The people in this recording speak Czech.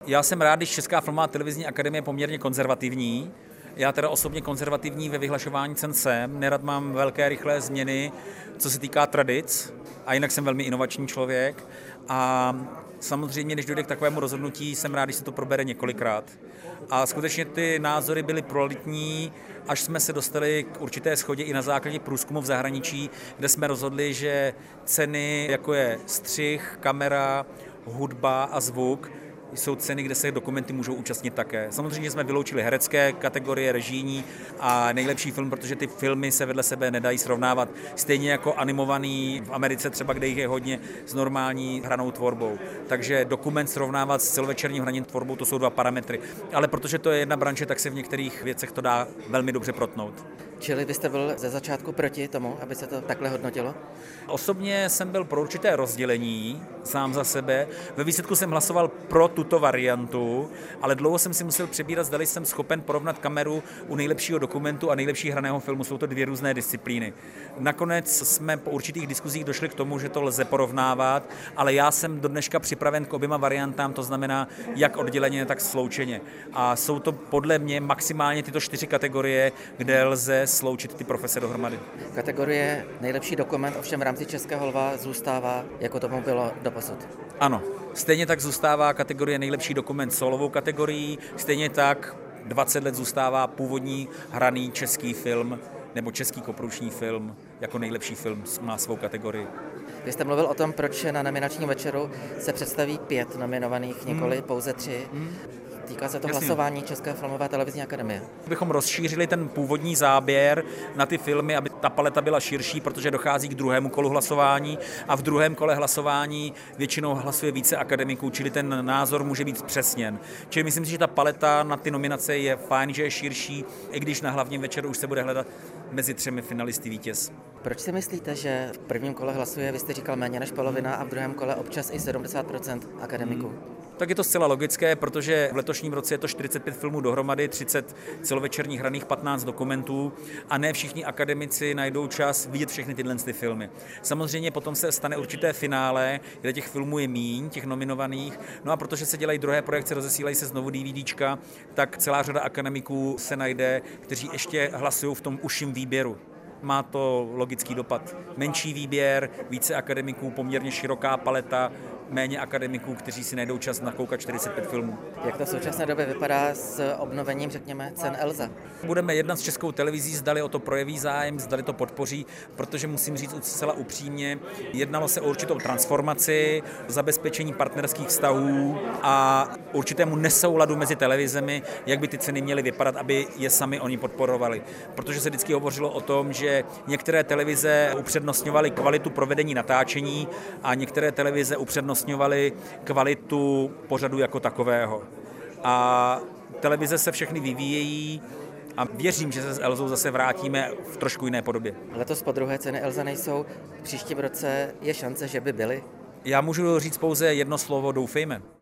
Já jsem rád, když Česká filmová televizní akademie je poměrně konzervativní. Já teda osobně konzervativní ve vyhlašování cen jsem. Nerad mám velké, rychlé změny, co se týká tradic. A jinak jsem velmi inovační člověk. A samozřejmě, když dojde k takovému rozhodnutí, jsem rád, když se to probere několikrát. A skutečně ty názory byly pluralitní, až jsme se dostali k určité shodě i na základě průzkumu v zahraničí, kde jsme rozhodli, že ceny, jako je střih, kamera, hudba a zvuk, jsou ceny, kde se dokumenty můžou účastnit také. Samozřejmě jsme vyloučili herecké kategorie, režijní a nejlepší film, protože ty filmy se vedle sebe nedají srovnávat. Stejně jako animovaný v Americe třeba, kde jich je hodně, s normální hranou tvorbou. Takže dokument srovnávat s celovečerním hraním tvorbou, to jsou dva parametry. Ale protože to je jedna branže, tak se v některých věcech to dá velmi dobře protnout. Čili vy jste byl ze začátku proti tomu, aby se to takhle hodnotilo? Osobně jsem byl pro určité rozdělení sám za sebe. Ve výsledku jsem hlasoval pro tuto variantu, ale dlouho jsem si musel přebírat, zdali jsem schopen porovnat kameru u nejlepšího dokumentu a nejlepší hraného filmu. Jsou to dvě různé disciplíny. Nakonec jsme po určitých diskuzích došli k tomu, že to lze porovnávat, ale já jsem do dneška připraven k oběma variantám, to znamená jak odděleně, tak sloučeně. A jsou to podle mě maximálně tyto 4 kategorie, kde lze sloučit ty profese dohromady. Kategorie nejlepší dokument ovšem v rámci Českého lva zůstává, jako tomu bylo doposud. Ano, stejně tak zůstává kategorie nejlepší dokument solovou kategorií, stejně tak 20 let zůstává původní hraný český film nebo český koprodukční film jako nejlepší film má svou kategorii. Vy jste mluvil o tom, proč na nominačním večeru se představí 5 nominovaných, nikoli pouze 3. Týká se to hlasování České filmové televizní akademie. Bychom rozšířili ten původní záběr na ty filmy, aby ta paleta byla širší, protože dochází k druhému kolu hlasování a v druhém kole hlasování většinou hlasuje více akademiků, čili ten názor může být zpřesněn. Čili myslím si, že ta paleta na ty nominace je fajn, že je širší, i když na hlavním večeru už se bude hledat mezi 3 finalisty vítěz. Proč si myslíte, že v prvním kole hlasuje, vy jste říkal, méně než polovina a v druhém kole občas i 70% akademiků? Tak je to zcela logické, protože v letošním roce je to 45 filmů dohromady, 30 celovečerních hraných, 15 dokumentů a ne všichni akademici najdou čas vidět všechny tyhle filmy. Samozřejmě potom se stane určité finále, kde těch filmů je míň, těch nominovaných, no a protože se dělají druhé projekce, rozesílají se znovu DVDčka, tak celá řada akademiků se najde, kteří ještě hlasují v tom užším výběru. Má to logický dopad. Menší výběr, více akademiků, poměrně široká paleta, méně akademiků, kteří si najdou čas nakoukat 45 filmů. Jak to v současné době vypadá s obnovením, řekněme, cen Elza? Budeme jednat s Českou televizí, zdali o to projeví zájem, zdali to podpoří, protože musím říct zcela upřímně, jednalo se o určitou transformaci, zabezpečení partnerských vztahů a určitému nesouladu mezi televizemi, jak by ty ceny měly vypadat, aby je sami oni podporovali. Protože se vždycky hovořilo o tom, že některé televize upřednostňovaly kvalitu provedení natáčení a některé televize upřednostňovaly kvalitu pořadu jako takového. A televize se všechny vyvíjejí a věřím, že se s Elzou zase vrátíme v trošku jiné podobě. Letos podruhé ceny Elza nejsou, v příštím roce je šance, že by byly? Já můžu říct pouze jedno slovo, doufejme.